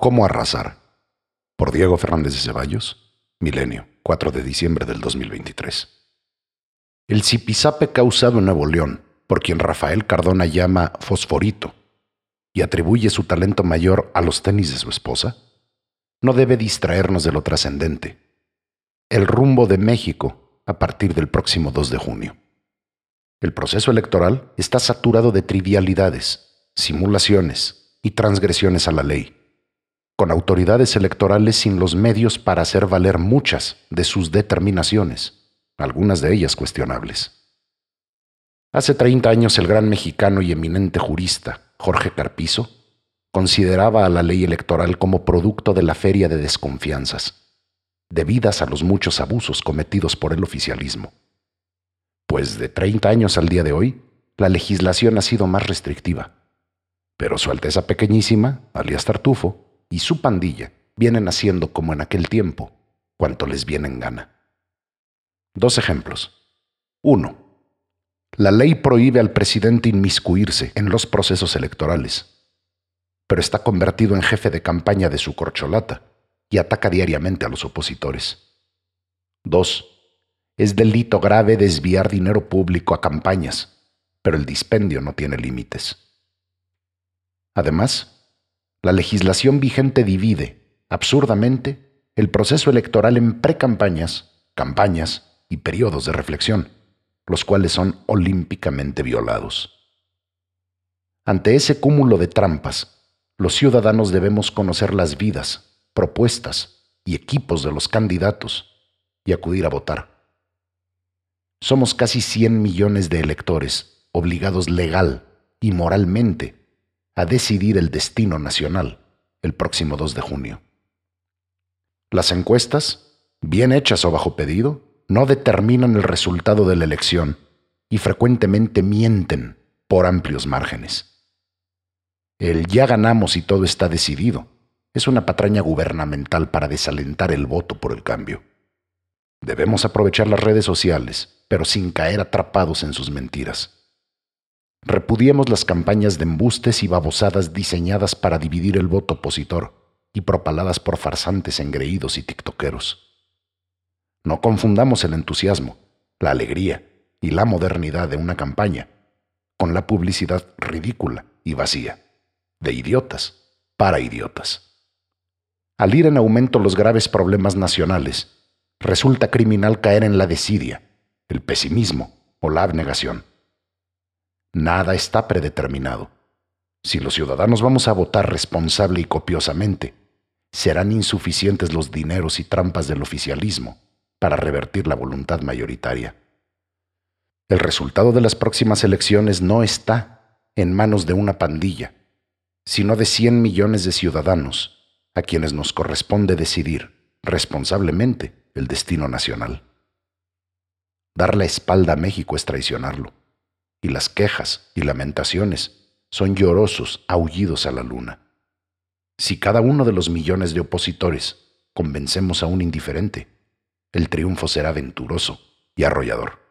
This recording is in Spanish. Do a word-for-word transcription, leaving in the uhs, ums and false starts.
¿Cómo arrasar? Por Diego Fernández de Ceballos, Milenio, cuatro de diciembre del dos mil veintitrés. El zipizape causado en Nuevo León, por quien Rafael Cardona llama Fosforito, y atribuye su talento mayor a los tenis de su esposa, no debe distraernos de lo trascendente: el rumbo de México a partir del próximo dos de junio. El proceso electoral está saturado de trivialidades, simulaciones y transgresiones a la ley, con autoridades electorales sin los medios para hacer valer muchas de sus determinaciones, algunas de ellas cuestionables. Hace treinta años el gran mexicano y eminente jurista Jorge Carpizo consideraba a la ley electoral como producto de la feria de desconfianzas, debidas a los muchos abusos cometidos por el oficialismo. Pues de treinta años al día de hoy, la legislación ha sido más restrictiva, pero Su Alteza Pequeñísima, alias Tartufo, y su pandilla vienen haciendo como en aquel tiempo, cuanto les viene en gana. Dos ejemplos. Uno. La ley prohíbe al presidente inmiscuirse en los procesos electorales, pero está convertido en jefe de campaña de su corcholata y ataca diariamente a los opositores. Dos. Es delito grave desviar dinero público a campañas, pero el dispendio no tiene límites. Además, la legislación vigente divide, absurdamente, el proceso electoral en precampañas, campañas y periodos de reflexión, los cuales son olímpicamente violados. Ante ese cúmulo de trampas, los ciudadanos debemos conocer las vidas, propuestas y equipos de los candidatos y acudir a votar. Somos casi cien millones de electores obligados legal y moralmente a decidir el destino nacional el próximo dos de junio. Las encuestas, bien hechas o bajo pedido, no determinan el resultado de la elección y frecuentemente mienten por amplios márgenes. El "ya ganamos y todo está decidido" es una patraña gubernamental para desalentar el voto por el cambio. Debemos aprovechar las redes sociales, pero sin caer atrapados en sus mentiras. Repudiemos las campañas de embustes y babosadas diseñadas para dividir el voto opositor y propaladas por farsantes engreídos y tiktokeros. No confundamos el entusiasmo, la alegría y la modernidad de una campaña con la publicidad ridícula y vacía, de idiotas para idiotas. Al ir en aumento los graves problemas nacionales, resulta criminal caer en la desidia, el pesimismo o la abnegación. Nada está predeterminado. Si los ciudadanos vamos a votar responsable y copiosamente, serán insuficientes los dineros y trampas del oficialismo para revertir la voluntad mayoritaria. El resultado de las próximas elecciones no está en manos de una pandilla, sino de cien millones de ciudadanos a quienes nos corresponde decidir responsablemente el destino nacional. Dar la espalda a México es traicionarlo, y las quejas y lamentaciones son llorosos aullidos a la luna. Si cada uno de los millones de opositores convencemos a un indiferente, el triunfo será venturoso y arrollador.